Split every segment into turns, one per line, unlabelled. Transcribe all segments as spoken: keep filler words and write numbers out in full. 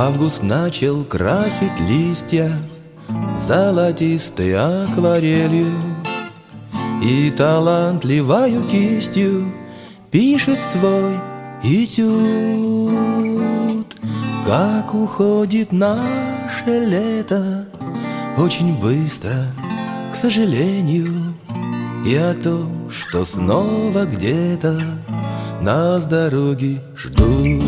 Август начал красить листья золотистой акварелью, и талантливою кистью пишет свой этюд. Как уходит наше лето очень быстро, к сожалению, и о том, что снова где-то нас дороги ждут.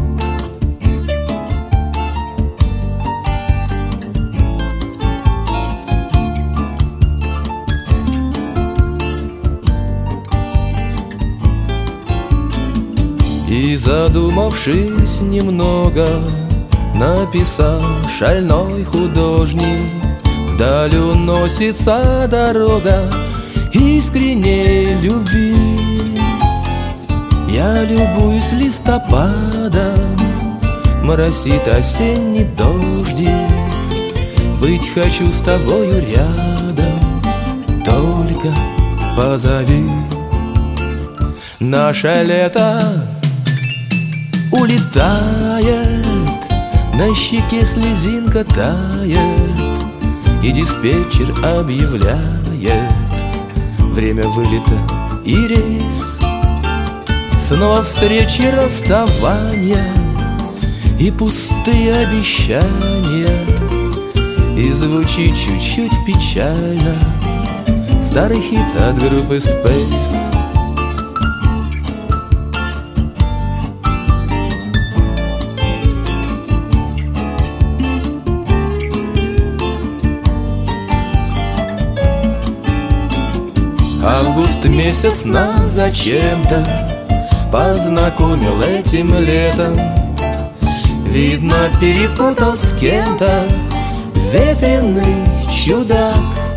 И, задумавшись немного, написал шальной художник: вдаль уносится дорога искренней любви. Я любуюсь листопадом, моросит осенний дождик. Быть хочу с тобою рядом, только позови. Наше лето улетает, на щеке слезинка тает, и диспетчер объявляет: время вылета и рейс. Снова встречи, расставания и пустые обещания, и звучит чуть-чуть печально старый хит от группы Space. Август месяц нас зачем-то познакомил этим летом. Видно, перепутал с кем-то ветреный чудак.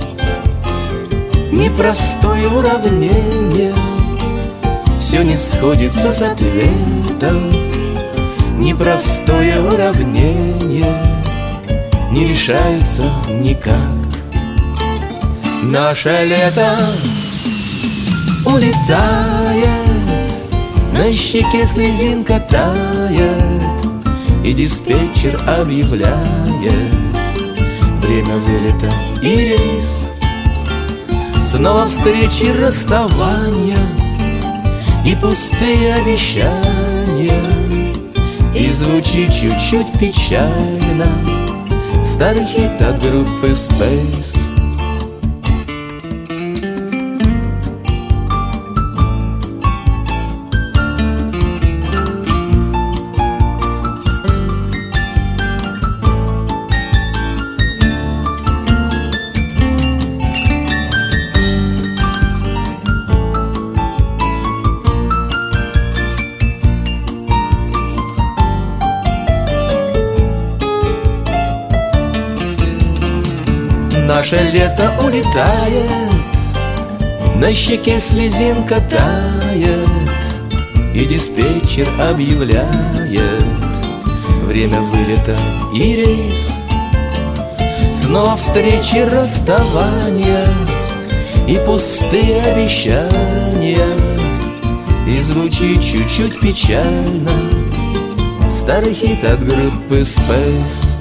Непростое уравнение, все не сходится с ответом. Непростое уравнение не решается никак. Наше лето улетает, на щеке слезинка тает, и диспетчер объявляет: время вылета и рейс. Снова встречи, расставания и пустые обещания, и звучит чуть-чуть печально старый хит от группы Space. Наше лето улетает, на щеке слезинка тает, и диспетчер объявляет: время вылета и рейс. Снова встречи, расставания и пустые обещания, и звучит чуть-чуть печально старый хит от группы Space.